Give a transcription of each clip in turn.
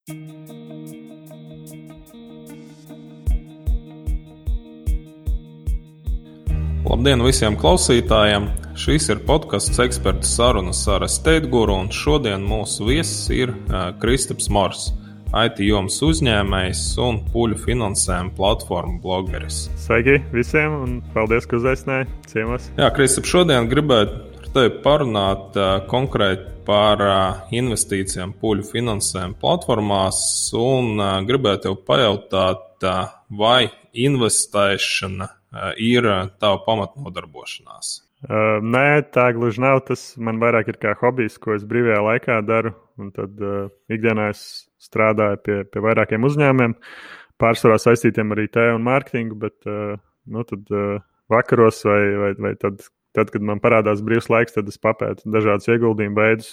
Labdien visiem klausītājiem! Šis ir podcasts ekspertu sarunas ar Estate Guru, un šodien mūsu viesis ir Kristaps Mors, IT jomas uzņēmējs un Puļu finansējuma platformu blogeris. Sveiki visiem un paldies, ka uzaicināji ciemos. Jā, Kristaps, šodien gribētu ar tevi parunāt konkrēti par investīcijām Puļu finansējuma platformās un gribētu tev pajautāt, vai investēšana ir tava pamatnodarbošanās? Nē, tā gluži nav. Tas man vairāk ir kā hobijs, ko es brīvajā laikā daru. Un tad ikdienā es strādāju pie vairākiem uzņēmumiem, pārsvarā saistītiem ar IT un mārketingu, bet tad vakaros vai tad, kad man parādās brīvs laiks, tad es papētu dažādus ieguldījumu veidus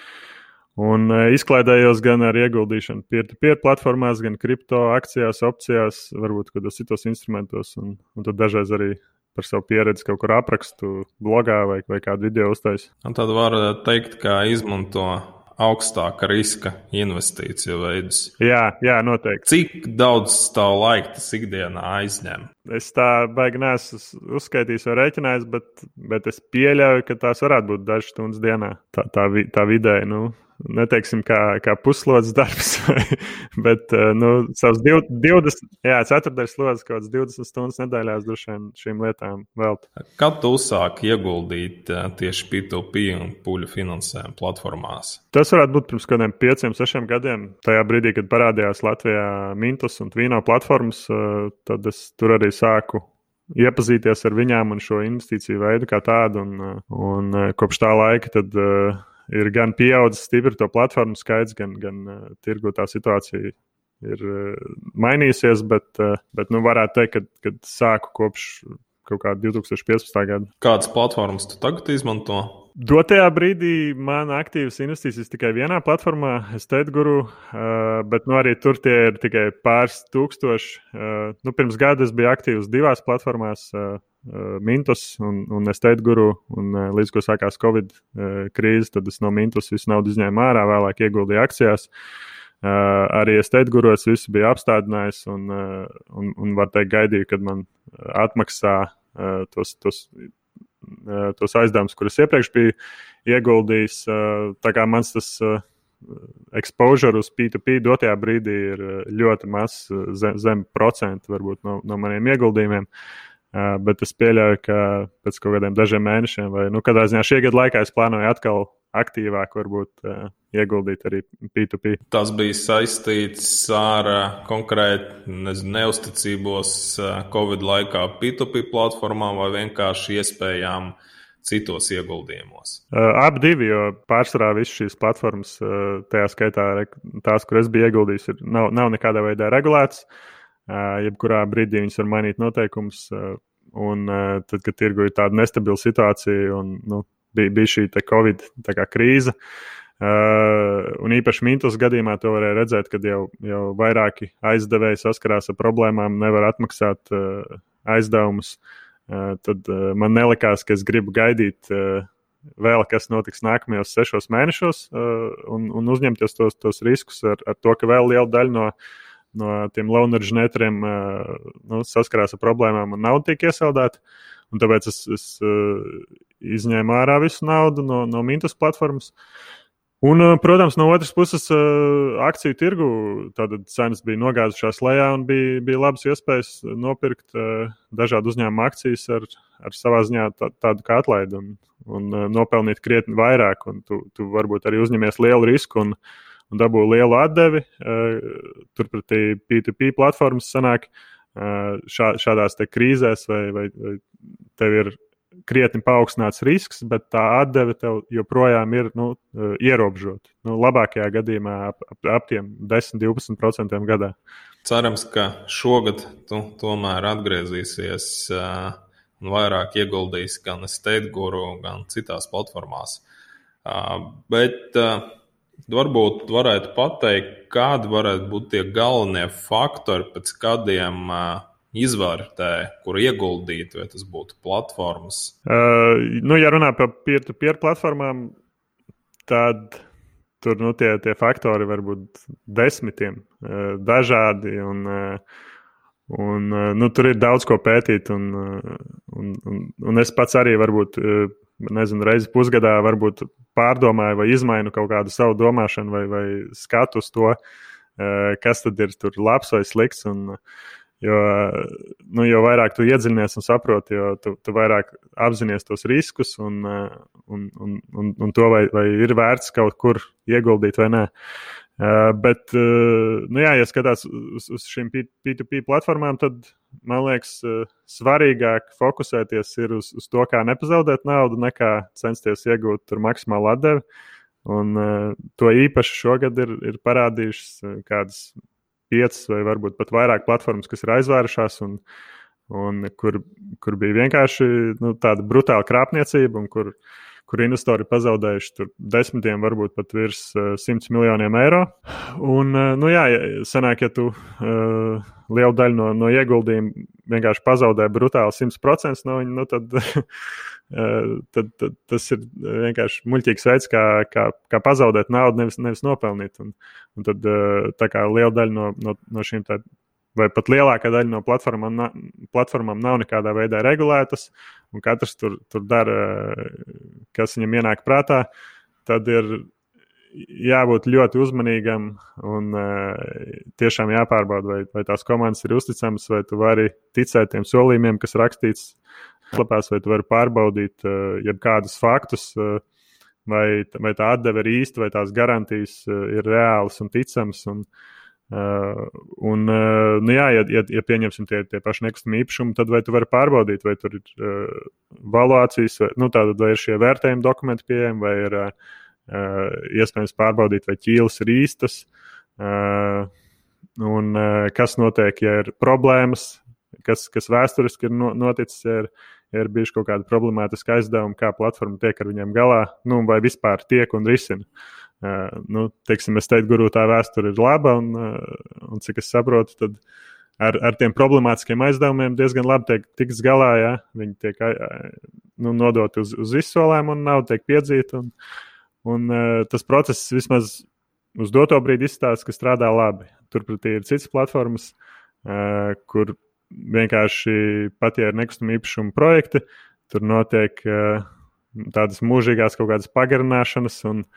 un izklaidējos gan ar ieguldīšanu peer-to-peer platformās, gan kripto akcijās, opcijās, varbūt kādos citos instrumentos, un tad dažreiz arī par savu pieredzi kaut kur aprakstu blogā vai kādu video uztaisu. Un tad var teikt, ka izmanto augstāka riska investīciju veidus. Jā, noteikti. Cik daudz tavu laiku tas ikdienā aizņem? Es tā baigi neesmu uzskaitījis vai rēķinājis, bet es pieļauju, ka tās varētu būt dažas stundas dienā. Tā vidēji, neteiksim kā puslodes darbs, bet savas 20, ceturtdaļas slodzes kaut kāds 20 stundas nedēļās droši vien šīm lietām veltu. Kad tu uzsāki ieguldīt tieši P2P un Puļu finansējuma platformās? Tas varētu būt pirms kādiem 5-6 gadiem. Tajā brīdī, kad parādījās Latvijā Mintos un Tvīno platformas, tad es tur arī sāku iepazīties ar viņām un šo investīciju veidu kā tādu, un kopš tā laika tad ir gan pieaudzis stipri to platformu skaits, gan tirgu tā situācija ir mainījusies, bet varētu teikt, ka sāku kopš kaut kāda 2015. gada. Kādas platformas tu tagad izmanto? Dotajā brīdī man aktīvas investīcijas tikai vienā platformā, Estate Guru, bet arī tur tie ir tikai pāris tūkstoši. Pirms gada es biju aktīvs divās platformās, Mintos un Estate Guru, un līdz ko sākās Covid krīze, tad es no Mintos visu naudu izņēmu ārā, vēlāk ieguldīju akcijās. Arī Estate Guru es visu biju apstādinājis un var teikt gaidīju, kad man atmaksā tos aizdevumus, kurus iepriekš biju ieguldījis. Tā kā mans tas exposure uz P2P dotajā brīdī ir ļoti maz, zem procentu varbūt no maniem ieguldījumiem. Bet es pieļauju, ka pēc kaut kādiem dažiem mēnešiem vai kādā ziņā šī gada laikā es plānoju atkal aktīvāk varbūt ieguldīt arī P2P. Tas bija saistīts ar konkrēti neusticībos Covid laikā P2P platformām vai vienkārši iespējām citos ieguldījumos? Abi divi, jo pārsvarā visas šīs platformas, tajā skaitā tās, kur es biju ieguldījis, nav nekādā veidā regulētas. Jebkurā brīdī viņas var mainīt noteikumus, un tad, kad tirgu ir tāda nestabila situācija un bija šī Covid krīze, un īpaši Mintos gadījumā to varēja redzēt, kad jau vairāki aizdevēji saskarās ar problēmām, nevar atmaksāt aizdevumus, tad man nelikās, ka es gribu gaidīt vēl, kas notiks nākamajos 6 mēnešos, un uzņemties tos riskus ar to, ka vēl liela daļa no tiem loanerģu netriem saskarās ar problēmām un nauda tiek iesaldēta. Un tāpēc es izņēmu ārā visu naudu no Mintos platformas. Un, protams, no otras puses akciju tirgu tātad cenas bija nogāzušās lejā un bija labas iespējas nopirkt dažādu uzņēmumu akcijas ar savā ziņā tādu kā atlaidi un nopelnīt krietni vairāk. Un tu varbūt arī uzņemies lielu risku un dabū lielu atdevi. Turpretī P2P platformas sanāk šādās te krīzēs vai tev ir krietni paaugstināts risks, bet tā atdeve tev joprojām ir ierobežota. Labākajā gadījumā ap tiem 10-12% gadā. Cerams, ka šogad tu tomēr atgriezīsies un vairāk ieguldīs gan Estate Guru, gan citās platformās. Bet varbūt varētu pateikt, kādi varētu būt tie galvenie faktori, pēc kādiem izvērtē, kur ieguldīt, vai tas būtu platformas? Ja runā par peer-to-peer platformām, tad tur tie faktori var būt desmitiem dažādi, un tur ir daudz ko pētīt. Un es pats arī varbūt, nezinu, reizi pusgadā varbūt pārdomāju vai izmainu kaut kādu savu domāšanu vai skatu uz to, kas tad ir tur labs vai slikts. Jo vairāk tu iedziļinies un saproti, jo tu vairāk apzinies tos riskus un to, vai ir vērts kaut kur ieguldīt vai nē. Bet, ja skatās uz šīm P2P platformām, tad, man liekas, svarīgāk fokusēties ir uz to, kā nepazaudēt naudu, nekā censties iegūt tur maksimālu atdevi. Un to īpaši šogad ir parādījušas kādas 5 vai varbūt pat vairāk platformas, kas ir aizvērušās un kur bija vienkārši tāda brutāla krāpniecība un kur investori pazaudējuši tur desmitiem, varbūt pat virs 100 miljoniem eiro. Un, sanāk, ja tu lielu daļu no ieguldījuma vienkārši pazaudē brutāli 100% no viņa, tad tas ir vienkārši muļķīgs veids, kā pazaudēt naudu, nevis nopelnīt. Un tad tā kā liela daļa no šīm tā, vai pat lielākā daļa no platformām nav nekādā veidā regulētas, un katrs tur dara, kas viņam ienāk prātā, tad ir jābūt ļoti uzmanīgam un tiešām jāpārbauda, vai tās komandas ir uzticamas, vai tu vari ticēt tiem solījumiem, kas rakstīts lapās, vai tu vari pārbaudīt jebkādus faktus, vai tā atdeve ir īsta, vai tās garantijas ir reālas un ticamas. Ja pieņemsim tie paši nekustamie īpašumi, tad vai tu vari pārbaudīt, vai tur ir valuācijas, vai ir šie vērtējuma dokumenti pieejami, vai ir iespējams pārbaudīt, vai ķīles ir īstas, un kas notiek, ja ir problēmas, kas vēsturiski ir noticis, ja ir bijuši kaut kādi problemātiski aizdevumi, kā platforma tiek ar viņiem galā, vai vispār tiek un risina. Teiksim, es teiktu, Guru, tā vēsture ir laba, un cik es saprotu, tad ar tiem problemātiskiem aizdevumiem diezgan labi tiks galā, ja viņi tiek nodoti uz izsolēm un nauda tiek piedzīta, un tas process vismaz uz doto brīdi izstāsta, ka strādā labi. Turpretī ir citas platformas, kur vienkārši pat, ja ir nekustami īpašumu projekti, tur notiek tādas mūžīgās kaut kādas pagarināšanas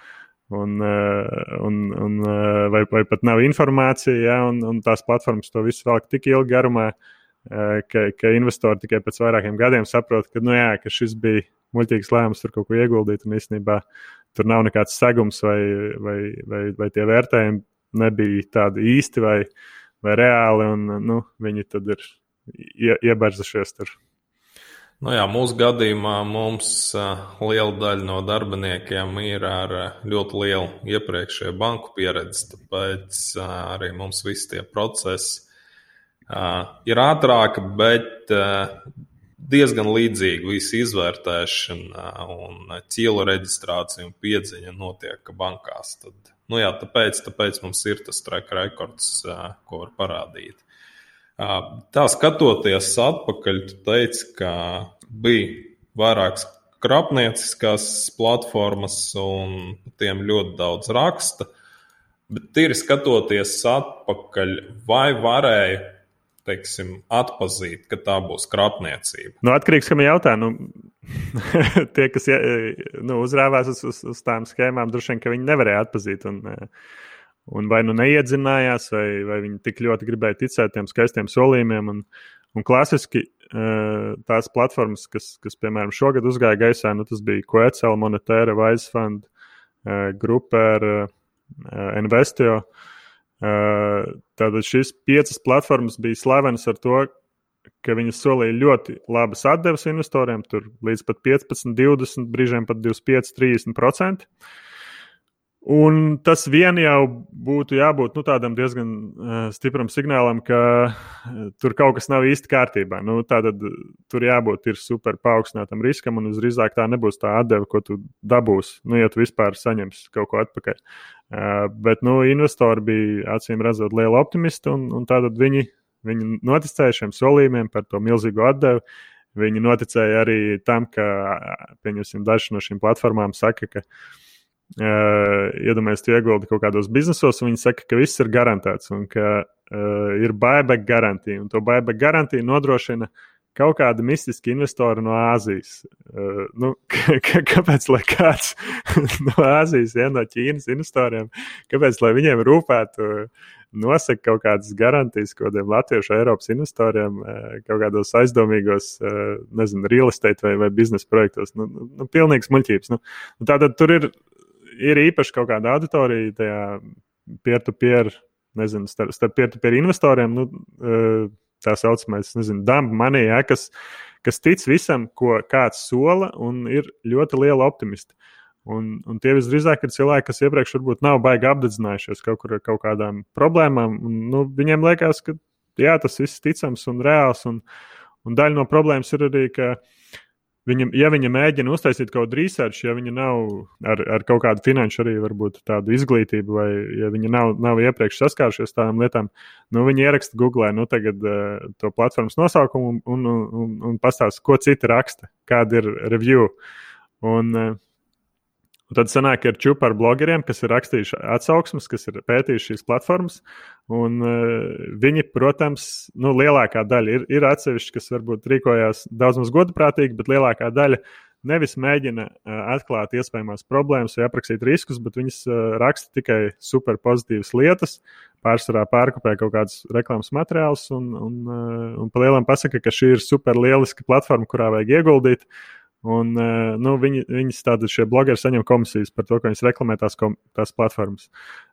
vai pat nav informācija, ja, un tās platformas to visu velk tik ilgi garumā, ka investori tikai pēc vairākiem gadiem saprot, ka šis bija muļķīgs lēmums tur kaut ko ieguldīt, un īstenībā tur nav nekāds segums vai tie vērtējumi nebija tādi īsti vai reāli, un viņi tad ir iebarzušies tur. Mūsu gadījumā mums liela daļa no darbiniekiem ir ar ļoti lielu iepriekšēju banku pieredzi, tāpēc arī mums visi tie procesi ir ātrāki, bet diezgan līdzīgi visa izvērtēšana un ķīlu reģistrācija un piedziņa notiek bankās. Tāpēc mums ir tas track records, ko var parādīt. Tā skatoties atpakaļ, tu teici, ka bija vairākas krāpnieciskās platformas un tiem ļoti daudz raksta, bet tīri skatoties atpakaļ, vai varēja, teiksim, atpazīt, ka tā būs krāpniecība? Atkarīgs, kam jautā. Tie, kas uzrāvās uz tām schēmām, droši vien, ka viņi nevarēja atpazīt un vai neiedzinājās, vai viņi tik ļoti gribēja ticēt tiem skaistiem solījumiem. Un klasiski tās platformas, kas piemēram, šogad uzgāja gaisā, tas bija Quetzal, Monetēra, Wisefund, Gruper, Investio. Tātad šīs 5 platformas bija slavenas ar to, ka viņas solīja ļoti labas atdeves investoriem, tur līdz pat 15, 20, brīžiem pat 25, 30%. Un tas vien jau būtu jābūt tādam diezgan stipram signālam, ka tur kaut kas nav īsti kārtībā. Tātad tur jābūt ir super paaugstinātam riskam, un visdrīzāk tā nebūs tā atdeve, ko tu dabūsi, ja tu vispār saņemsi kaut ko atpakaļ. Bet investori bija acīm redzot lieli optimisti, un tātad viņi noticēja šiem solījumiem par to milzīgo atdevi. Viņi noticēja arī tam, ka, pieņemsim, daži no šīm platformām saka, ka iedomājies, tu ieguldi kaut kādos biznesos, un viņi saka, ka viss ir garantēts un ka ir buyback garantija. Un to buyback garantiju nodrošina kaut kāda mistiska investora no Āzijas. Kāpēc, lai kāds no Āzijas, no Ķīnas investoriem, kāpēc, lai viņiem rūpētu nosaka kaut kādas garantijas kādiem latviešu Eiropas investoriem kaut kādos aizdomīgos, nezinu, real estate vai biznesa projektos? Pilnīgs muļķības. Tātad tur ir īpaši kaut kāda auditorija tajā peer-to-peer, nezinu, starp peer-to-peer investoriem, tā saucamais, nezinu, dump money, kas tic visam, ko kāds sola un ir ļoti liela optimisti. Un tie visdrīzāk ir cilvēki, kas iepriekš varbūt nav baigi apdedzinājušies kaut kur ar kaut kādām problēmām. Viņiem liekas, ka jā, tas viss ticams un reāls. Un daļa no problēmas ir arī, ka ja viņi mēģina uztaisīt kaut kādu research, ja viņi nav ar kaut kādu finanšu arī varbūt tādu izglītību, vai ja viņi nav iepriekš saskārušies tādām lietām, viņi ieraksta Google tagad to platformas nosaukumu un pastāsta, ko citi raksta, kāda ir review. Un tad sanāk ir čupa ar blogeriem, kas ir rakstījuši atsauksmes, kas ir pētījuši šīs platformas, un viņi, protams, lielākā daļa ir atsevišķi, kas varbūt rīkojās daudz maz godprātīgi, bet lielākā daļa nevis mēģina atklāt iespējamās problēmas vai aprakstīt riskus, bet viņas raksta tikai super pozitīvas lietas, pārsvarā pārkopē kaut kādus reklāmas materiālus un pa lielam pasaka, ka šī ir super lieliska platforma, kurā vajag ieguldīt. Un viņas tātad šie blogeri saņem komisijas par to, ka viņas reklamē tās platformas.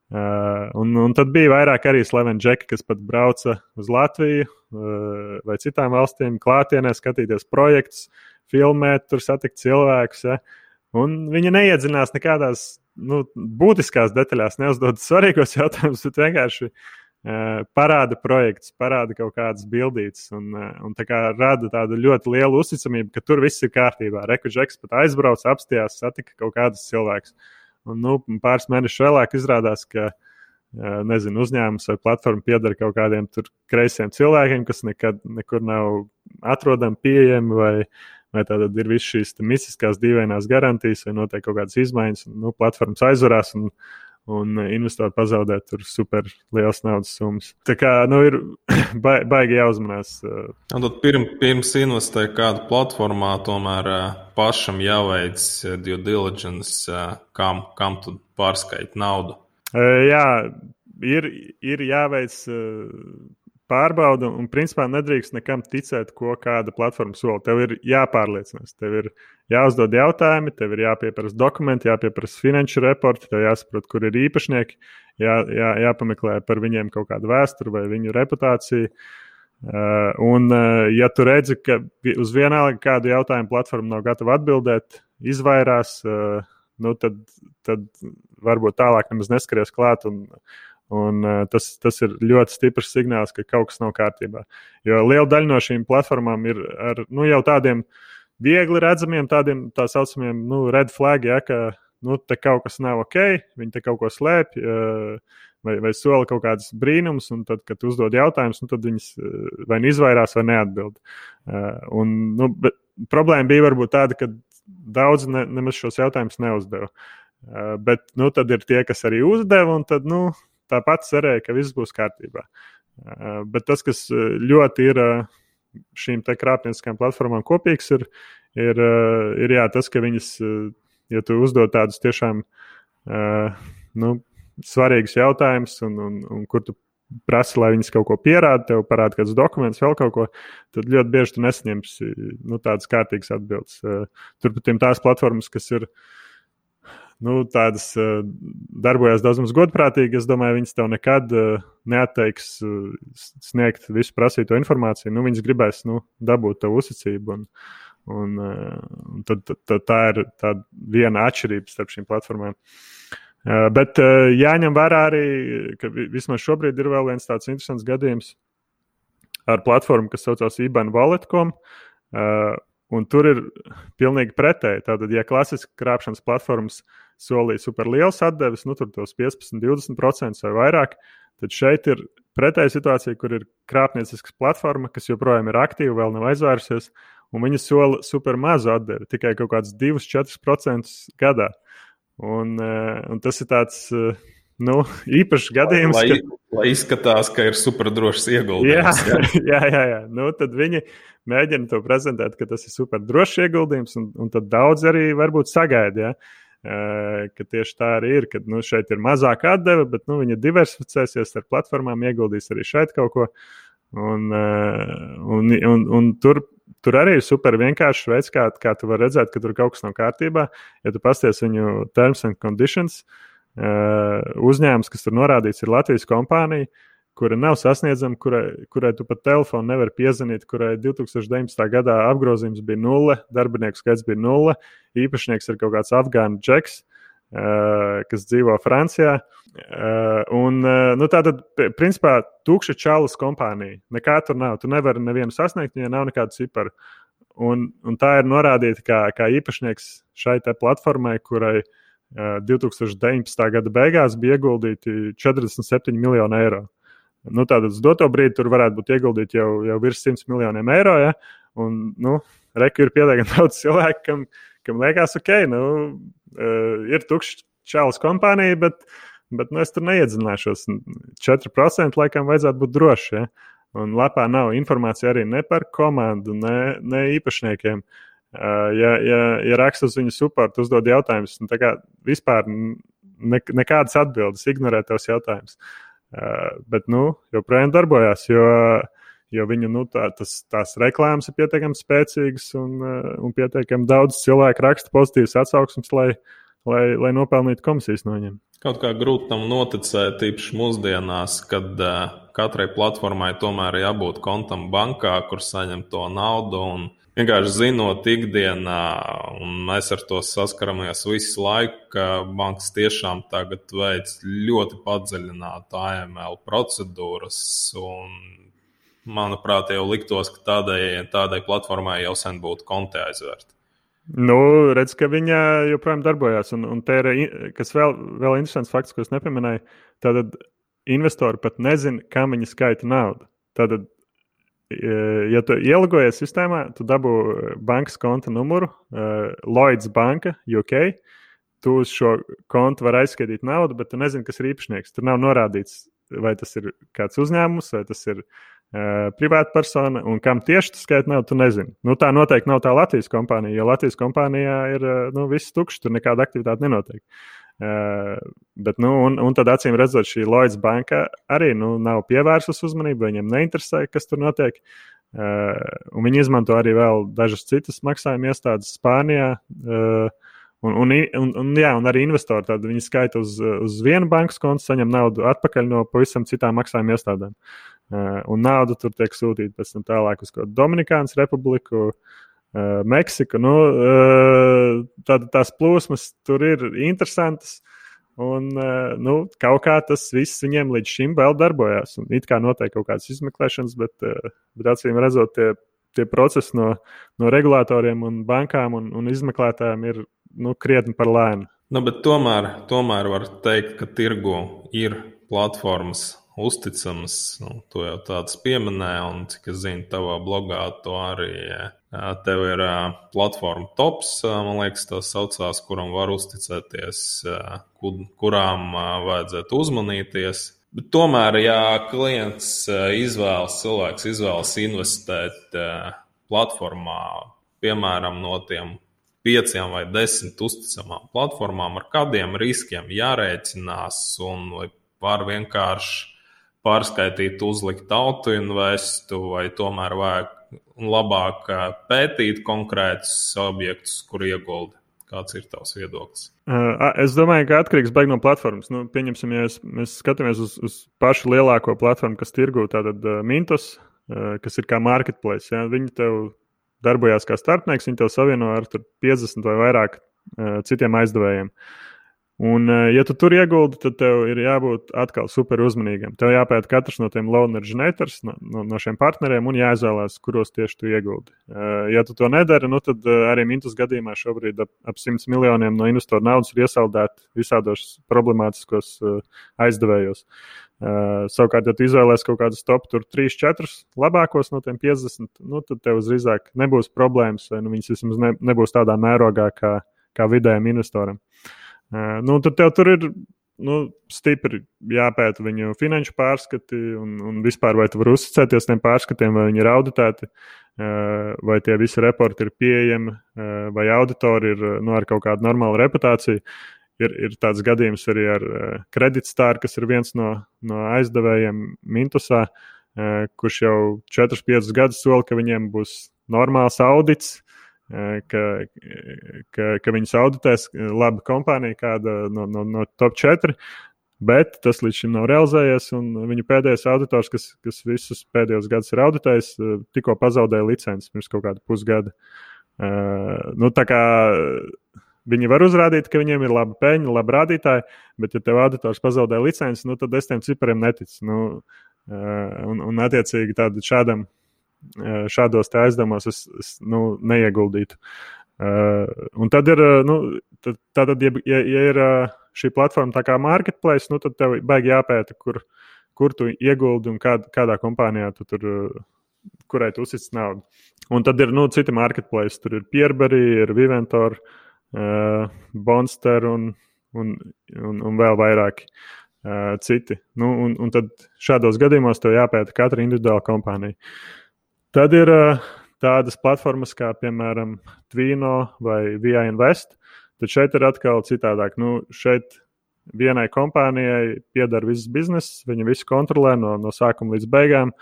Un tad bija vairāk arī slaveni džeki, kas pat brauca uz Latviju vai citām valstīm klātienē, skatīties projektus, filmēt, tur satikt cilvēkus. Ja? Un viņi neiedziļinās nekādās būtiskās detaļās, neuzdod svarīgos jautājumus, bet vienkārši parāda projekts, parāda kaut kādas bildītes un tā kā rada tādu ļoti lielu uzticamību, ka tur viss ir kārtībā. Džeks pat aizbrauc, apstājās, satika kaut kādus cilvēkus. Un pāris mēnešus vēlāk izrādās, ka uzņēmums vai platforma pieder kaut kādiem tur kreisiem cilvēkiem, kas nekad nekur nav atrodami, pieejami vai tātad ir viss šīs mistiskās dīvainās garantijas vai notiek kaut kādas izmaiņas, platformas aizvarās un investori pazaudē tur super liels naudas summas. Tā kā, ir baigi jāuzmanās. Un tad pirms investē kādu platformā, tomēr pašam jāveic due diligence, kam tu pārskaiti naudu. Jā, ir jāveic pārbauda un principā nedrīkst nekam ticēt, ko kāda platforma sola. Tev ir jāpārliecinās, tev ir jāuzdod jautājumi, tev ir jāpieprasa dokumenti, jāpieprasa finanšu reporti, tev jāsaprot, kur ir īpašnieki, jāpameklē par viņiem kaut kādu vēsturi vai viņu reputāciju. Un ja tu redzi, ka uz vienalga kādu jautājumu platforma nav gatava atbildēt, izvairās, tad varbūt tālāk nemaz neskaries klāt un tas ir ļoti stiprs signāls, ka kaut kas nav kārtībā. Jo liela daļa no šīm platformām ir ar jau tādiem viegli redzamiem, tādiem tā saucamiem red flag, ja, ka te kaut kas nav ok, viņi te kaut ko slēpj vai sola kaut kādas brīnums, un tad, kad uzdod jautājumus, tad viņas vai izvairās vai neatbild. Bet problēma bija varbūt tāda, ka daudzi nemaz šos jautājumus neuzdeva. Bet tad ir tie, kas arī uzdeva, un tad tāpat cerēja, ka viss būs kārtībā. Bet tas, kas ļoti ir šīm te krāpnieciskām platformām kopīgs, ir tas, ka viņas, ja tu uzdod tādus tiešām svarīgus jautājumus, un kur tu prasi, lai viņas kaut ko pierāda, tev parāda kādus dokumentus, vēl kaut ko, tad ļoti bieži tu nesaņemsi tādas kārtīgas atbildes. Turpat tās platformas, kas ir tādas darbojas daudz mums godprātīgi, es domāju, viņas tev nekad neatteiks sniegt visu prasīto informāciju. Viņas gribēs dabūt tev uzticību, un tad tā ir tāda viena atšķirība starp šīm platformām. Bet jāņem vērā arī, ka vismaz šobrīd ir vēl viens tāds interesants gadījums ar platformu, kas saucās IBAN Wallet.com, un tur ir pilnīgi pretēji. Tātad, ja klasiski krāpšanas platformas solīja super liels atdevis, tur tos 15-20% vai vairāk, tad šeit ir pretēja situācija, kur ir krāpniecisks platforma, kas joprojām ir aktīva, vēl nav aizvērsies, un viņi sola super mazu atdevi, tikai kaut kāds 2-4% gadā. Un tas ir tāds īpašs gadījums. Lai izskatās, ka ir superdrošs ieguldījums. Jā. Tad viņi mēģina to prezentēt, ka tas ir superdrošs ieguldījums, un tad daudz arī varbūt sagaida. Ka tieši tā arī ir, ka šeit ir mazāka atdeve, bet viņi diversificēsies ar platformām, ieguldīs arī šeit kaut ko. Un tur arī ir super vienkāršs veids, kā tu vari redzēt, ka tur kaut kas nav kārtībā. Ja tu pasties viņu terms and conditions, uzņēmums, kas tur norādīts, ir Latvijas kompānija, kura nav sasniedzama, kurai tu pat telefonu nevari piezvanīt, kurai 2019. gadā apgrozījums bija 0, darbinieku skaits bija 0, īpašnieks ir kaut kāds afgāņu džeks, kas dzīvo Francijā. Tātad, principā, tukša čalas kompānija. Nekā tur nav. Tu nevari nevienu sasniegt, ja nav nekādu ciparu. Un tā ir norādīta kā īpašnieks šai te platformai, kurai 2019. gada beigās bija ieguldīti 47 miljoni eiro. Tātad uz doto brīdi tur varētu būt ieguldīti jau virs 100 miljoniem eiro. Ja? Un, reku ir pietiekami daudz cilvēku, kam liekas, ir tukšs čalas kompānija, bet es tur neiedzināšos. 4% laikam vajadzētu būt droši. Ja? Un lapā nav informācija arī ne par komandu, ne īpašniekiem. Ja raksta uz viņu supportu, uzdod jautājumus, tā kā vispār nekādas atbildes, ignorē tos jautājumus. Bet, joprojām darbojās, jo viņu, tās reklāmas ir pietiekami spēcīgas un pietiekami daudz cilvēku raksta pozitīvas atsauksmes, lai nopelnītu komisijas no viņiem. Kaut kā grūti tam noticēt, īpaši mūsdienās, kad katrai platformai tomēr jābūt kontam bankā, kur saņem to naudu un vienkārši zinot ikdienā, un mēs ar to saskaramies visu laiku, ka bankas tiešām tagad veic ļoti padziļinātu AML procedūras, un, manuprāt, jau liktos, ka tādai platformai jau sen būtu konti aizvērti. Redz, ka viņa joprojām darbojās, un te ir, kas vēl interesants fakts, ko es nepieminēju, tātad investori pat nezina, kam viņi skaita naudu. Tātad, ja tu ielogojies sistēmā, tu dabū bankas konta numuru, Lloyds banka, UK, tu uz šo kontu var aizskaitīt naudu, bet tu nezini, kas ir īpašnieks. Tur nav norādīts, vai tas ir kāds uzņēmums, vai tas ir privāta persona, un kam tieši tu skaiti naudu, tu nezini. Tā noteikti nav tā Latvijas kompānija, jo Latvijas kompānijā ir viss tukšs, tur nekāda aktivitāte nenotiek. Bet, un tad acīm redzot, šī Lloyds banka arī nav pievērsus uzmanību, viņiem neinteresē, kas tur notiek. Un viņi izmanto arī vēl dažas citas maksājuma iestādes Spānijā. Un arī investori, tad viņi skaita uz vienu bankas kontu, saņem naudu atpakaļ no pavisam citām maksājuma iestādēm. Un naudu tur tiek sūtīta pēc tam tālāk uz Dominikānas Republiku, Meksiku. Tās plūsmas tur ir interesantas, un kaut kā tas viss viņiem līdz šim vēl darbojās. Un it kā notiek kaut kādas izmeklēšanas, bet acīm redzot, tie procesi no regulātoriem un bankām un izmeklētājiem ir krietni par lēnu. Bet tomēr var teikt, ka tirgu ir platformas uzticamas. To jau tāds pieminēja, un cik es zinu, tavā blogā to arī tev ir platforma tops, man liekas, tas saucās, kuram var uzticēties, kurām vajadzētu uzmanīties. Bet tomēr, ja cilvēks izvēlas investēt platformā, piemēram, no tiem 5 vai 10 uzticamām platformām, ar kādiem riskiem jārēķinās, un vai var vienkārši pārskaitīt, uzlikt autoinvestu, vai tomēr vajag labāk pētīt konkrētus objektus, kur ieguldi. Kāds ir tavs viedoklis? Es domāju, ka atkarīgs baigi no platformas. Pieņemsim, ja mēs skatāmies uz pašu lielāko platformu, kas tirgo, tātad Mintos, kas ir kā marketplace. Ja? Viņi tev darbojās kā starpnieks, viņi tev savieno ar 50 vai vairāk citiem aizdevējiem. Un, ja tu tur ieguldi, tad tev ir jābūt atkal super uzmanīgam. Tev jāpēta katrs no tiem loan originators, no šiem partneriem, un jāizvēlās, kuros tieši tu ieguldi. Ja tu to nedari, tad arī Mintus gadījumā šobrīd ap 100 miljoniem no investoru naudas ir iesaldēti visādos problemātiskos aizdevējos. Savukārt, ja tu izvēlēs kaut kādus top 3-4 labākos no tiem 50, tad tev uzrīzāk nebūs problēmas, vai viņas vismaz nebūs tādā mērogā kā vidējiem investoram. Tad tev tur ir stipri jāpēta viņu finanšu pārskati un vispār, vai tu vari uzticēties tiem pārskatiem, vai viņi ir auditēti, vai tie visi reporti ir pieejami, vai auditori ir ar kaut kādu normālu reputāciju. Ir tāds gadījums arī ar Kreditstāru, kas ir viens no aizdevējiem Mintusā, kurš jau 4-5 gadus sola, ka viņiem būs normāls audits, ka viņus auditēs laba kompānija, kāda no top 4, bet tas līdz šim nav realizējies. Viņu pēdējais auditors, kas visus pēdējos gadus ir auditējis, tikko pazaudēja licenci pirms kaut kāda pusgada. Tā kā viņi var uzrādīt, ka viņiem ir laba peļņa, labi rādītāji, bet ja tev auditors pazaudē licenci, tad es tiem cipariem neticu. Un attiecīgi šādos te aizdevumos es neieguldītu. Un tad ir, tātad, ja ir šī platforma tā kā marketplace, tad tev baigi jāpēta, kur tu ieguldi un kādā kompānijā tu tur, kurai tu uztici naudu. Un tad ir citi marketplace, tur ir Pierberry, ir Viventor, Bonster un vēl vairāki citi. Un tad šādos gadījumos tev jāpēta katra individuāla kompānija. Tad ir tādas platformas kā, piemēram, Twino vai VI Invest. Tad šeit ir atkal citādāk. Šeit vienai kompānijai pieder viss bizness, viņa visu kontrolē no sākuma līdz beigām.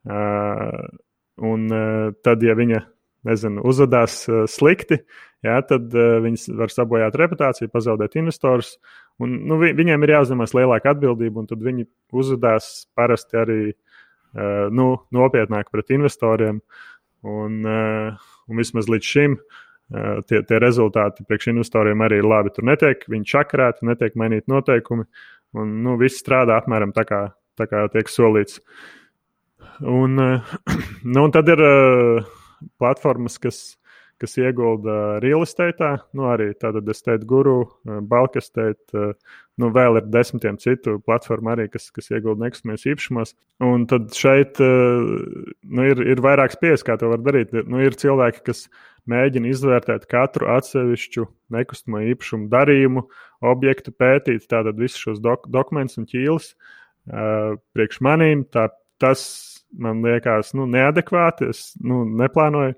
Un tad, ja viņa, uzvedās slikti, tad viņas var sabojāt reputāciju, pazaudēt investorus. Un, viņiem ir jāuzņemas lielāka atbildība, un tad viņi uzvedās parasti arī nopietnāk pret investoriem. Un vismaz līdz šim tie rezultāti priekš investoriem arī ir labi. Tur netiek viņi čakarēti, netiek mainīti noteikumi, un viss strādā apmēram tā kā tiek solīts. Un tad ir platformas, kas iegulda real estate, arī tātad Estate Guru, Bulk Estate, vēl ir 10 citu platformu arī, kas iegulda nekustamajos īpašumos. Un tad šeit ir vairākas pieejas, kā to var darīt. Ir cilvēki, kas mēģina izvērtēt katru atsevišķu nekustamo īpašumu darījumu, objektu pētīt, tātad visus šos dokumentus un ķīles priekš manīm. Tas man liekas neadekvāti, es neplānoju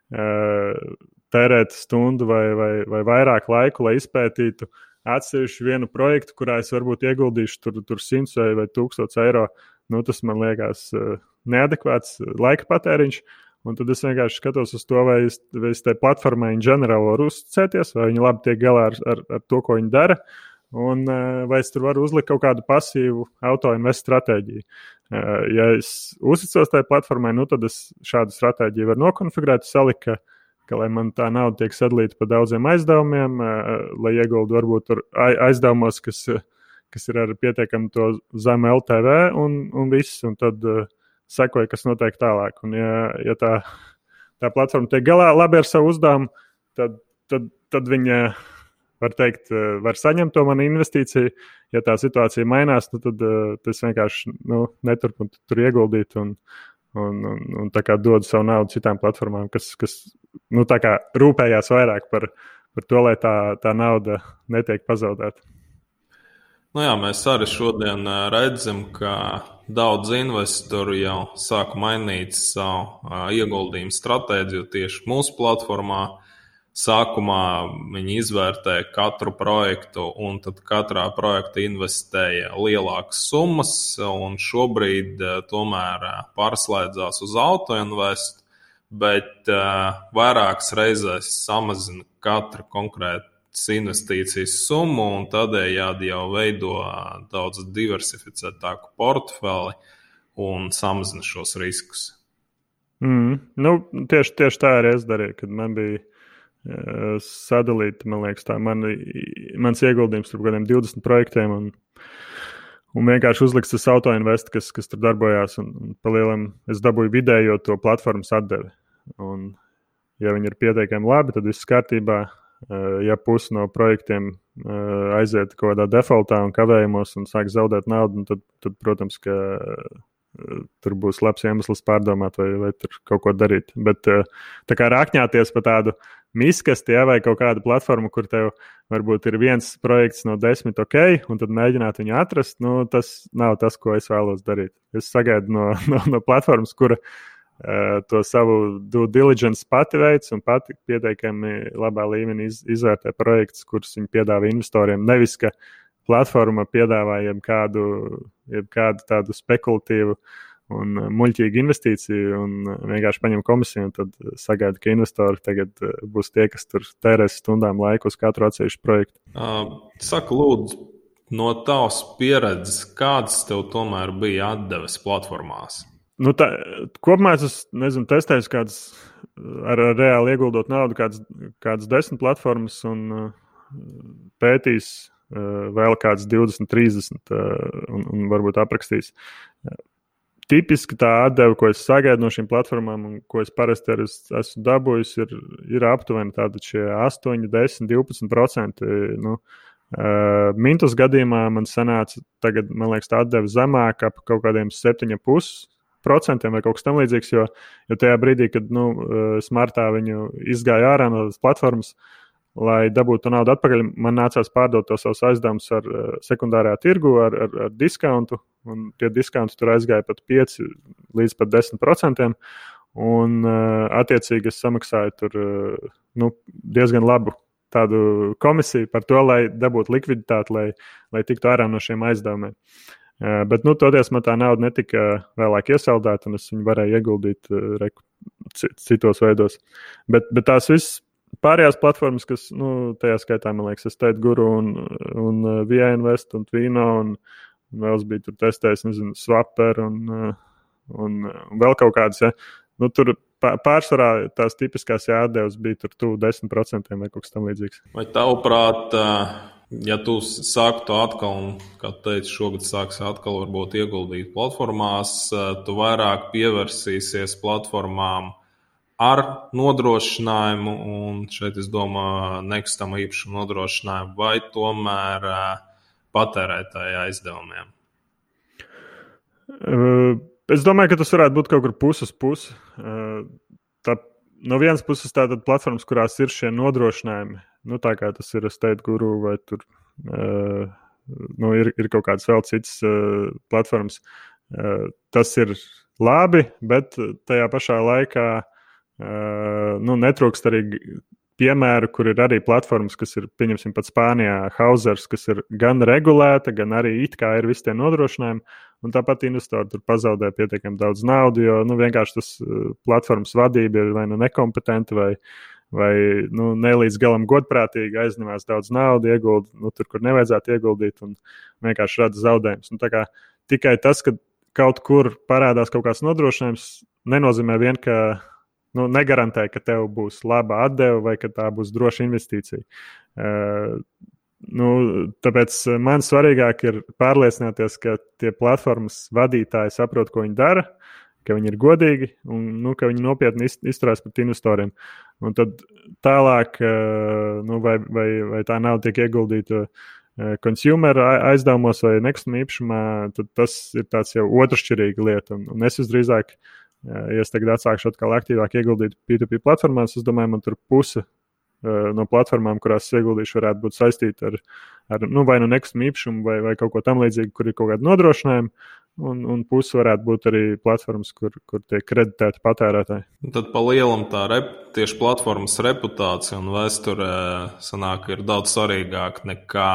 tērēt stundu vai vairāk laiku, lai izpētītu atsevišķu vienu projektu, kurā es varbūt ieguldīšu tur 100 vai 1000 eiro. Tas man liekas neadekvāts laika patēriņš. Un tad es vienkārši skatos uz to, vai es tai platformai in general varu uzticēties, vai viņi labi tiek galā ar to, ko viņi dara, un vai es tur varu uzlikt kaut kādu pasīvu auto-invest stratēģiju. Ja es uzticos tai platformai, tad es šādu stratēģiju varu nokonfigurēt, salikt, ka lai man tā nauda tiek sadalīta pa daudziem aizdevumiem, lai ieguldu varbūt tur aizdevumos, kas ir ar pietiekami to zemu LTV un viss, un tad sekoja, kas notiek tālāk. Un ja tā platforma tiek galā labi ar savu uzdevumu, tad viņa, var teikt, var saņemt to manu investīciju. Ja tā situācija mainās, tad es vienkārši neturpinu tur ieguldīt un tā kā dodu savu naudu citām platformām, kas tā kā rūpējās vairāk par to, lai tā nauda netiek pazaudēta. Mēs arī šodien redzam, ka daudz investoru jau sāk mainīt savu ieguldījumu stratēģiju tieši mūsu platformā. Sākumā viņi izvērtēja katru projektu, un tad katrā projektā investēja lielākas summas, un šobrīd tomēr pārslēdzās uz auto-invest, bet vairākas reizes samazina katru konkrētas investīcijas summu, un tādējādi jau veido daudz diversificētāku portfeli un samazina šos riskus. Tieši tā arī es darīju, kad man bija sadalīt, man liekas, mans ieguldījums tur kādiem 20 projektiem un vienkārši uzliks tas auto-invest, kas tur darbojās, un palielam es dabūju vidējo to platformas atdevi. Un, ja viņi ir pietiekami labi, tad viss kārtībā. Ja pusi no projektiem aiziet kaut kādā defaultā un kavējumos un sāk zaudēt naudu, tad protams, ka tur būs labs iemesls pārdomāt vai tur kaut ko darīt. Bet tā kā rākņāties pa tādu miskasti, vai kaut kādu platformu, kur tev varbūt ir viens projekts no 10 ok, un tad mēģināt viņu atrast, tas nav tas, ko es vēlos darīt. Es sagaidu no platformas, kura to savu due diligence pati veids un pati pietiekami labā līmenī izvērtē projektus, kurus viņi piedāvā investoriem. Nevis, ka platforma piedāvā jebkādu tādu spekulatīvu un muļķīgu investīciju un vienkārši paņem komisiju un tad sagaida, ka investori tagad būs tie, kas tur tērēs stundām laiku uz katru atsevišķu projektu. Saka, lūdzu, no tavas pieredzes, kādas tev tomēr bija atdeves platformās? Kopumā es nezinu, testēju kādas ar reāli ieguldot naudu, kādas 10 platformas un pētījis vēl kādas 20, 30 un varbūt aprakstījis. Tipiski tā atdeve, ko es sagaidu no šīm platformām un ko es parasti arī esmu dabūjis, ir aptuveni tādi šie 8, 10, 12%. Mintus gadījumā man sanāca tagad, man liekas, tā atdeve zemāk ap kaut kādiem 7,5%. Vai kaut kas tam līdzīgs, jo tajā brīdī, kad es martā viņu izgāju ārā no tās platformas, lai dabūtu to naudu atpakaļ, man nācās pārdot tos savus aizdevumus ar sekundārajā tirgu, ar diskontu, un tie diskonti tur aizgāja pat 5 līdz pat 10%, un attiecīgi es samaksāju tur diezgan labu tādu komisiju par to, lai dabūtu likviditāti, lai tiktu ārā no šiem aizdevumiem. Bet, toties man tā nauda netika vēlāk iesaldēta, un es viņu varēju ieguldīt citos veidos. Bet tās visas pārējās platformas, kas, tajā skaitā, man liekas, Estate Guru un VI Invest un Twino, un vēl bija tur testējis, nezinu, Swapper un vēl kaut kādas, ja. Tur pārsvarā tās tipiskās atdeves bija tur tuvu 10% vai kaut kas tam līdzīgs. Vai tavuprāt, ja tu sāktu atkal, un, kā tu teici, šogad sāksi atkal varbūt ieguldīt platformās, tu vairāk pievērsīsies platformām ar nodrošinājumu, un šeit es domāju nekustamo īpašumu nodrošinājumu, vai tomēr patērētāja aizdevumiem? Es domāju, ka tas varētu būt kaut kur puses pusi. No vienas puses tātad platformas, kurās ir šie nodrošinājumi, tā kā tas ir Estate Guru vai tur ir kaut kādas vēl citas platformas. Tas ir labi, bet tajā pašā laikā netrūkst arī piemēru, kur ir arī platformas, kas ir, pieņemsim, pat Spānijā, Hausers, kas ir gan regulēta, gan arī it kā ir visi tie nodrošinājumi, un tāpat investori tur pazaudē pietiekami daudz naudu, jo vienkārši tas platformas vadība ir vai nekompetenta, vai ne līdz galam godprātīgi aizņemās daudz naudu, iegulda tur, kur nevajadzētu ieguldīt, un vienkārši rada zaudējumus. Tā kā tikai tas, ka kaut kur parādās kaut kāds nodrošinājums, nenozīmē vien, ka negarantē, ka tev būs laba atdeve vai ka tā būs droša investīcija. Tāpēc man svarīgāk ir pārliecināties, ka tie platformas vadītāji saprot, ko viņi dara, ka viņi ir godīgi un ka viņi nopietni izturās pret investoriem. Un tad tālāk, vai tā nauda tiek ieguldīta consumer aizdevumos vai nekustamā īpašumā, tad tas ir tāds jau otršķirīga lieta. Un es visdrīzāk, ja es tagad atsākšu atkal aktīvāk ieguldīt P2P platformās, es domāju, man tur puse no platformām, kurās ieguldīšu, varētu būt saistīta ar vai nekustamā īpašumu vai kaut ko tam līdzīgu, kur ir kaut kāda nodrošinājuma, un puse varētu būt arī platformas, kur tiek kreditēti patērētāji. Tad pa lielam tieši platformas reputācija un vēsture sanāk ir daudz svarīgāk nekā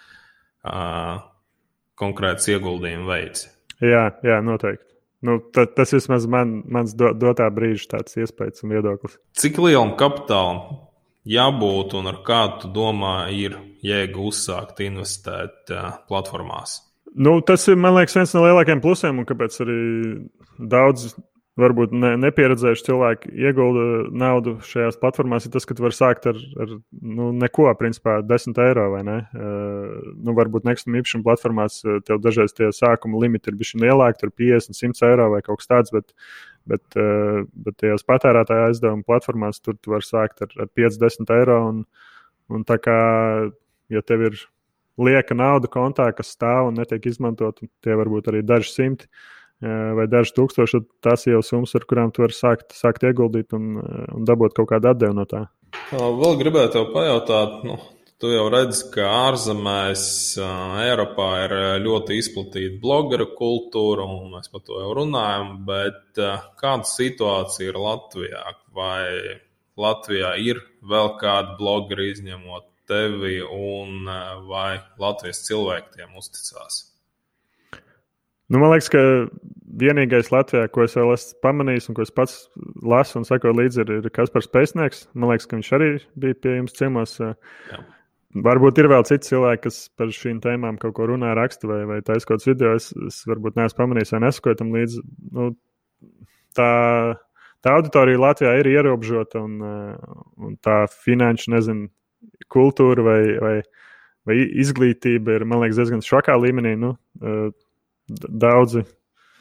konkrēts ieguldījuma veids. Jā, noteikti. Tas vismaz mans dotā brīža tāds iespējas un viedoklis. Cik lielam kapitālam jābūt un ar kādu tu domā ir jēga uzsākt investēt platformās? Tas ir, man liekas, viens no lielākajiem plusiem, un kāpēc arī daudz varbūt nepieredzējuši cilvēki iegulda naudu šajās platformās, ir tas, ka tu vari sākt ar neko, principā 10 eiro vai ne. Varbūt nekustamā īpašuma platformās tev dažreiz tie sākuma limiti ir bišķi lielāki, tur 50, 100 eiro vai kaut kas tāds, bet tajās patērētāja aizdevuma platformās tur tu vari sākt ar 5-10 eiro, un tā kā, ja tev ir lieka nauda kontā, kas stāv un netiek izmantot, tie varbūt arī daži simti, vai daži tūkstoši, tas jau summas, ar kurām tu vari sākt ieguldīt un dabūt kaut kādu atdevu no tā. Vēl gribēju tev pajautāt, tu jau redzi, ka ārzemēs Eiropā ir ļoti izplatīta blogeru kultūra, un mēs par to jau runājam, bet kāda situācija ir Latvijā? Vai Latvijā ir vēl kādi blogeri izņemot tevi, un vai Latvijas cilvēki tiem uzticās? Man liekas, ka vienīgais Latvijā, ko es vēl esmu pamanījis un ko es pats lasu un sekoju līdzi, ir Kaspars Pēcnieks. Man liekas, ka viņš arī bija pie jums ciemos. Jā. Varbūt ir vēl citi cilvēki, kas par šīm tēmām kaut ko runā, raksta vai taisa kaut kāds video. Es varbūt neesmu pamanījis vai nesakoju tam līdzi. Tā auditorija Latvijā ir ierobežota un tā finanšu, kultūra vai izglītība ir, man liekas, diezgan švakā līmenī. Daudzi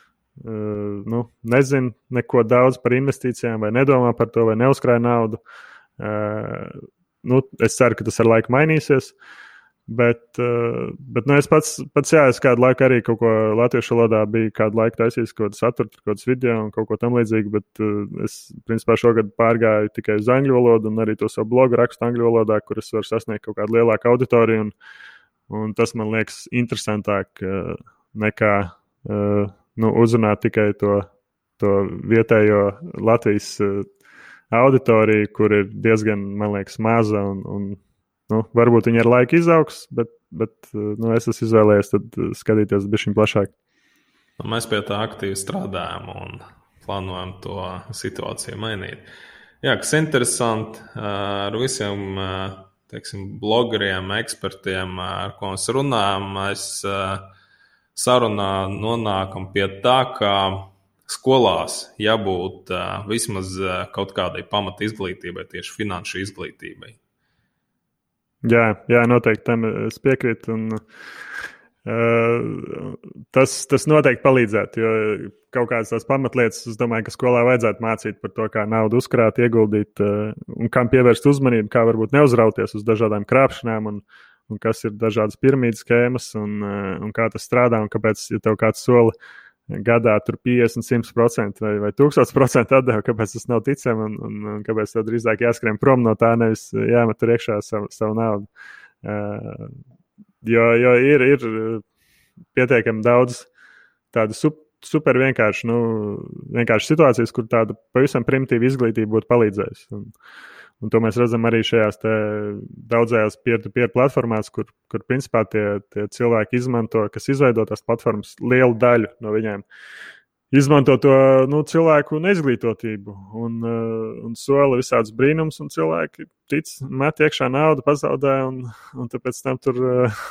nezina neko daudz par investīcijām, vai nedomā par to, vai neuzkrāj naudu. Es ceru, ka tas ar laiku mainīsies. Bet es pats es kādu laiku arī kaut ko latviešu valodā biju kādu laiku taisījis, kaut kādu saturu, kaut kādus video un kaut ko tam līdzīgu, bet es principā šogad pārgāju tikai uz angļu valodu un arī to savu blogu rakstu angļu valodā, kur es varu sasniegt kaut kādu lielāku auditoriju, un tas man liekas interesantāk nekā uzrunāt tikai to vietējo Latvijas auditoriju, kur ir diezgan, man liekas, maza un varbūt viņi ar laiku izaugs, bet es esmu izvēlējies tad skatīties bišķiņ plašāk. Mēs pie tā aktīvi strādājam un plānojam to situāciju mainīt. Jā, kas interesanti ar visiem, blogeriem, ekspertiem, ar ko mēs runājam, mēs sarunā nonākam pie tā, ka skolās jābūt vismaz kaut kādai pamata izglītībai, tieši finanšu izglītībai. Jā, noteikti tam es piekrītu. Tas noteikti palīdzētu, jo kaut kādas tās pamatlietas, es domāju, ka skolā vajadzētu mācīt par to, kā naudu uzkrāt, ieguldīt un kam pievērst uzmanību, kā varbūt neuzrauties uz dažādām krāpšanām un kas ir dažādas piramīdas skēmas un kā tas strādā un kāpēc, ja tev kāds sola gadā tur 50, 100% vai 1000% atdeva, kāpēc tas nav ticami un kāpēc tev drīzāk jāskrien prom no tā, nevis jāmet tur iekšā savu naudu. Jo ir pietiekami daudz tādu super vienkārši situācijas, kur tāda pavisam primitīva izglītība būtu palīdzējusi. Un to mēs redzam arī šajās daudzajās peer-to-peer platformās, kur principā tie cilvēki izmanto, kas izveido tās platformas, lielu daļu no viņiem izmanto to cilvēku neizglītotību un sola visādus brīnums, un cilvēki met iekšā naudu, pazaudē, un tāpēc tam tur,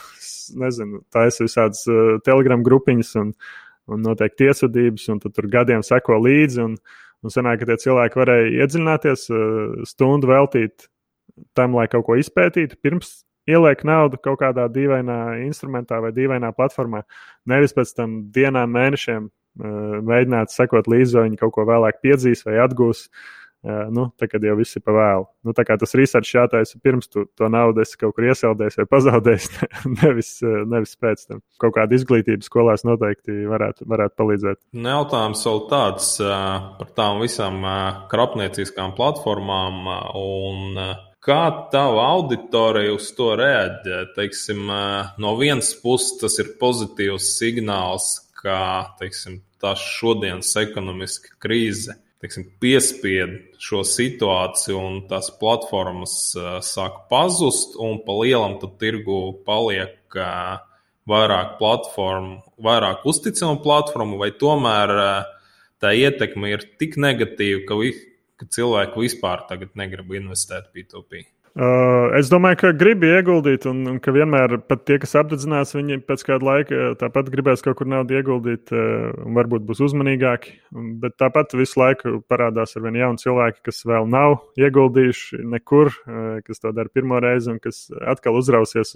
taisa visādas Telegram grupiņas un noteikti tiesvedības, un tad tur gadiem seko līdzi, un sanāk, ka tie cilvēki varēja iedziļināties, stundu veltīt tam, lai kaut ko izpētītu, pirms ieliek naudu kaut kādā dīvainā instrumentā vai dīvainā platformā. Nevis pēc tam dienām, mēnešiem mēģināt sekot līdzi, vai viņi kaut ko vēlāk piedzīs vai atgūs, tā kad jau viss ir pa vēlu. Tā kā tas research jātaisa pirms tu to naudu esi kaut kur iesaldējis vai pazaudējis, nevis pēc tam. Kaut kāda izglītība skolās noteikti varētu palīdzēt. Jautājums vēl tāds par tām visām krapnieciskām platformām un kā tava auditorija uz to reaģē? No vienas puses tas ir pozitīvs signāls, ka, tā šodienas ekonomiska krīze piespied šo situāciju un tās platformas sāk pazust un pa lielam tad tirgu paliek vairāk platformu, vairāk uzticamu platformu, vai tomēr tā ietekme ir tik negatīva, ka cilvēki vispār tagad negrib investēt P2P? Es domāju, ka gribi ieguldīt un ka vienmēr pat tie, kas apdedzinās, viņi pēc kāda laika tāpat gribēs kaut kur naudu ieguldīt un varbūt būs uzmanīgāki. Bet tāpat visu laiku parādās ar vien jauni cilvēki, kas vēl nav ieguldījuši nekur, kas to dara pirmo reizi un kas atkal uzrausies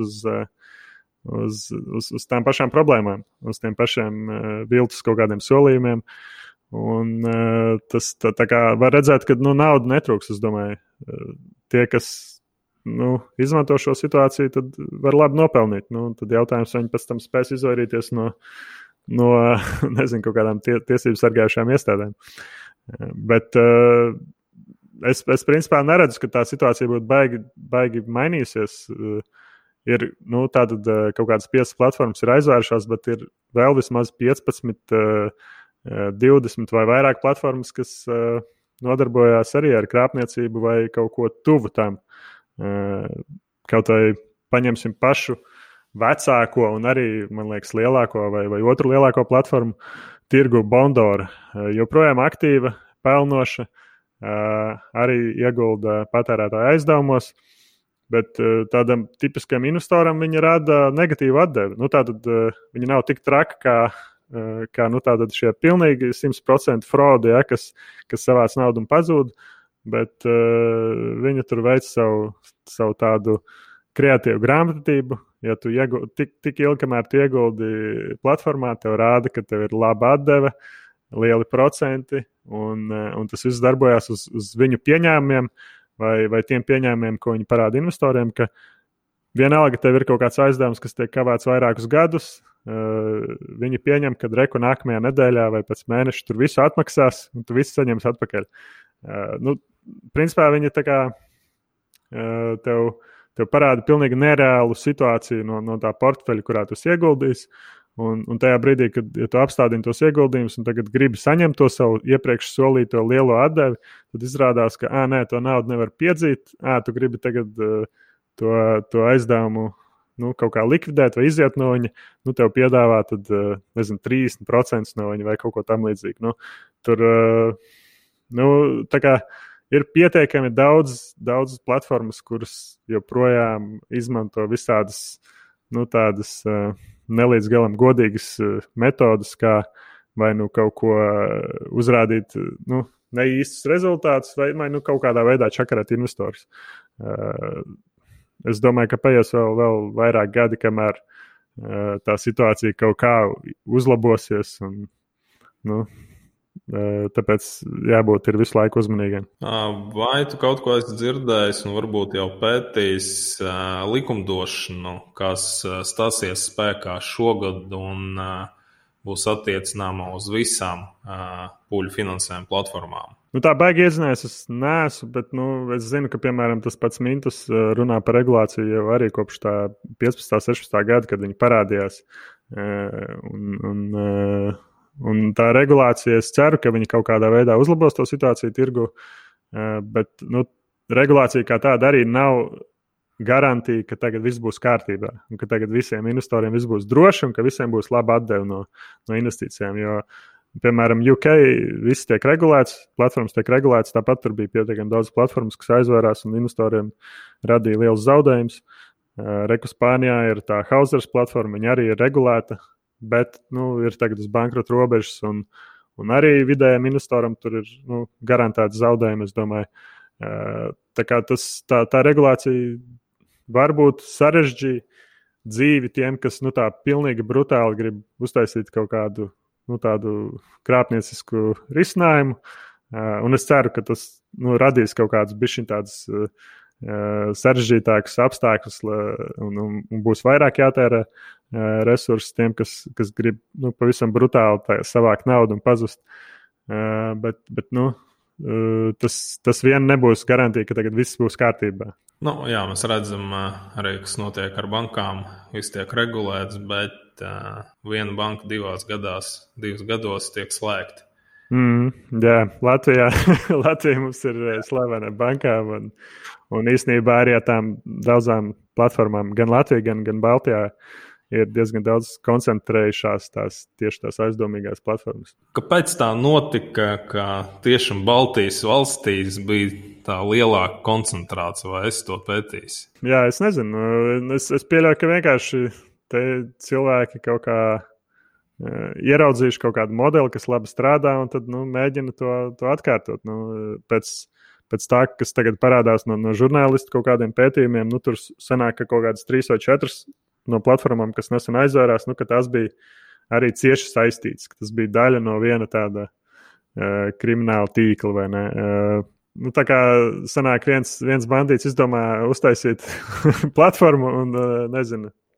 uz tām pašām problēmām, uz tiem pašiem viltus kaut kādiem solījumiem. Un tas tā kā var redzēt, ka nauda netrūks, es domāju. Tie, kas izmanto šo situāciju, tad var labi nopelnīt. Tad jautājums, vai viņi pēc tam spēs izvairīties no no nezinu, kaut kādām tiesību sargājušām iestādēm. Bet es principā neredzu, ka tā situācija būtu baigi mainījusies. Ir tātad kaut kādas 5 platformas ir aizvēršās, bet ir vēl vismaz 15, 20 vai vairāk platformas, kas nodarbojās arī ar krāpniecību vai kaut ko tuvu tam. Kaut vai paņemsim pašu vecāko un arī, man liekas, lielāko vai otru lielāko platformu tirgu Bondora. Joprojām aktīva, pelnoša, arī iegulda patērētāju aizdevumos, bet tādam tipiskam investoram viņa rada negatīvu atdevi. Tātad viņa nav tik traka, kā tātad šie pilnīgi 100% fraudi, kas savāc naudu un pazūd, bet viņa tur veic savu tādu kreatīvu grāmatatību. Ja tu tik ilgi, kamēr tu ieguldi platformā, tev rāda, ka tev ir laba atdeve, lieli procenti, un tas viss darbojās uz viņu pieņēmumiem vai tiem pieņēmumiem, ko viņi parāda investoriem, ka vienalga tev ir kaut kāds aizdevums, kas tiek kavēts vairākus gadus, viņi pieņem, ka reku nākamajā nedēļā vai pēc mēneša tur visu atmaksās, un tu visu saņems atpakaļ. Principā viņi tā kā tev parāda pilnīgi nereālu situāciju no tā portfeļa, kurā tu ieguldīsi. Un tajā brīdī, kad tu apstādini tos ieguldījumus un tagad gribi saņemt to savu iepriekš solīto lielo atdevi, tad izrādās, ka nē, to naudu nevar piedzīt. Tu gribi tagad to aizdevumu kaut kā likvidēt vai iziet no viņa. Tev piedāvā tad, 30% no viņa vai kaut ko tam līdzīgu. Tur tā kā ir pietiekami daudz platformas, kuras joprojām izmanto visādas tādas nelīdz galam godīgas metodas, kā vai kaut ko uzrādīt neīstus rezultātus, vai kaut kādā veidā čakarēt investors. Es domāju, ka paies vēl vairāk gadi, kamēr tā situācija kaut kā uzlabosies. Tāpēc jābūt visu laiku uzmanīgiem. Vai tu kaut ko esi dzirdējis un varbūt jau pētījis likumdošanu, kas stāsies spēkā šogad un būs attiecināma uz visām pūļu finansējuma platformām? Tā baigi iedzinājies es neesmu, bet es zinu, ka, piemēram, tas pats Mintus runā par regulāciju jau arī kopš tā 15. 16. gada, kad viņi parādījās. Un tā regulācija, es ceru, ka viņi kaut kādā veidā uzlabos to situāciju tirgu, bet regulācija kā tāda arī nav garantija, ka tagad viss būs kārtībā un ka tagad visiem investoriem viss būs droši un ka visiem būs laba atdeve no investīcijām. Jo, piemēram, UK viss tiek regulēts, platformas tiek regulētas, tāpat tur bija pietiekami daudz platformas, kas aizvērās un investoriem radīja liels zaudējums. Reku Spānijā ir tā Hausers platforma, viņa arī ir regulēta, bet ir tagad uz bankrota robežas, un arī vidējiem investoram tur ir garantēts zaudējumi, es domāju. Tā kā tā regulācija varbūt sarežģīja dzīvi tiem, kas tā pilnīgi brutāli grib uztaisīt kaut kādu tādu krāpniecisku risinājumu. Un es ceru, ka tas radīs kaut kādus bišķiņ tādus sarežģītākus apstākļus un būs vairāk jātērē resursi tiem, kas grib pavisam brutāli savākt naudu un pazust. Bet tas vien nebūs garantija, ka tagad viss būs kārtībā. Jā, mēs redzam arī, kas notiek ar bankām. Viss tiek regulēts, bet viena banka 2 gados tiek slēgta. Jā, Latvija mums ir slavena bankām un īstenībā arī ar tām daudzām platformām, gan Latvijā, gan Baltijā, ir diezgan daudz koncentrējušās tieši tās aizdomīgās platformas. Kāpēc tā notika, ka tiešām Baltijas valstīs bija tā lielāka koncentrācija, vai es to pētīju? Jā, es nezinu. Es pieļauju, ka vienkārši te cilvēki kaut kā ieraudzījuši kaut kādu modeli, kas labi strādā, un tad mēģina to atkārtot. Pēc tā, kas tagad parādās no žurnālistu kaut kādiem pētījumiem, tur sanāk, ka kaut kādas 3 vai 4 no platformām, kas nesen aizvērās, ka tās bija arī cieši saistītas, ka tas bija daļa no viena tāda krimināla tīkla, vai ne? Tā kā sanāk viens bandīts izdomā uztaisīt platformu un, nezinu,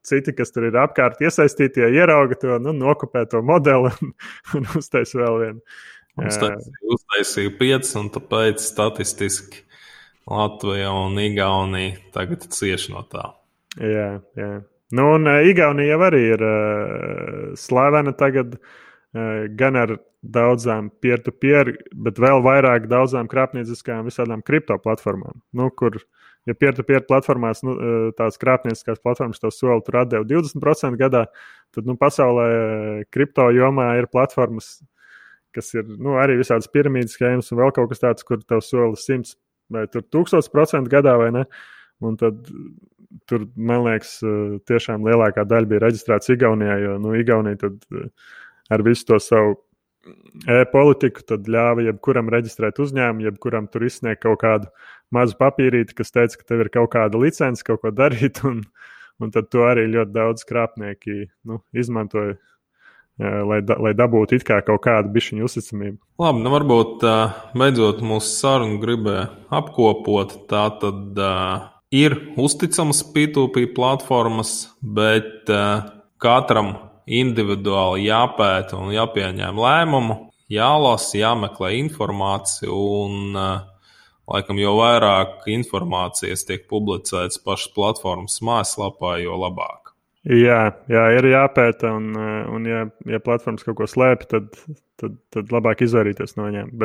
citi, kas tur ir apkārt iesaistītie, ierauga to, nokopē to modeli un uztais vēl vienu. Uztaisīju 5, un tāpēc statistiski Latvija un Igaunija tagad cieši no tā. Jā. Un Igaunija jau arī ir slavena tagad gan ar daudzām peer-to-peer, bet vēl vairāk daudzām krāpnieciskām visādām kripto platformām. Kur, ja peer-to-peer platformās, tās krāpnieciskās platformas to soli tur atdeva 20% gadā, tad pasaulē kripto jomā ir platformas, kas ir arī visādas piramīdas schēmas un vēl kaut kas tāds, kur tev soli 100 vai 1000% gadā vai ne. Un tad tur, man liekas, tiešām lielākā daļa bija reģistrēts Igaunijā, jo Igaunija tad ar visu to savu e-politiku tad ļāva jebkuram reģistrēt uzņēmumu, jebkuram tur izsniegt kaut kādu mazu papīrīti, kas teica, ka tev ir kaut kāda licence, kaut ko darīt, un tad to arī ļoti daudz krāpnieki izmantoja, lai dabūtu it kā kaut kādu bišķiņu uzticamību. Labi, varbūt beidzot mūsu sarunu gribēja apkopot, tā tad ir uzticamas P2P platformas, bet katram individuāli jāpēta un jāpieņem lēmumu, jālasa, jāmeklē informācija un, laikam, jo vairāk informācijas tiek publicētas pašas platformas mājaslapā, jo labāk. Jā, ir jāpēta un ja platformas kaut ko slēpj, tad labāk izvairīties no viņiem.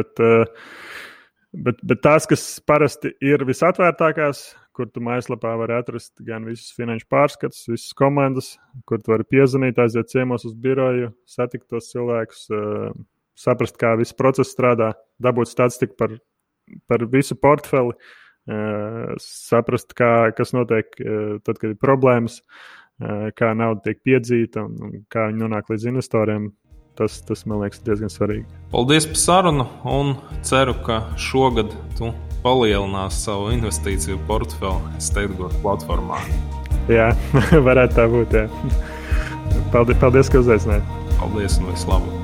Bet tās, kas parasti ir visatvērtākās, kur tu mājaslapā vari atrast gan visus finanšu pārskatus, visas komandas, kur tu vari piezvanīt, aiziet ciemos uz biroju, satikt tos cilvēkus, saprast, kā viss process strādā, dabūt statistiku par visu portfeli, saprast, kas notiek tad, kad ir problēmas, kā nauda tiek piedzīta un kā viņi nonāk līdz investoriem. Tas, man liekas, diezgan svarīgi. Paldies par sarunu un ceru, ka šogad tu palielinās savu investīciju portfeli StateGuru platformā. Jā, varētu tā būt, jā. Paldies, ka uzaicināji. Paldies un visu labu.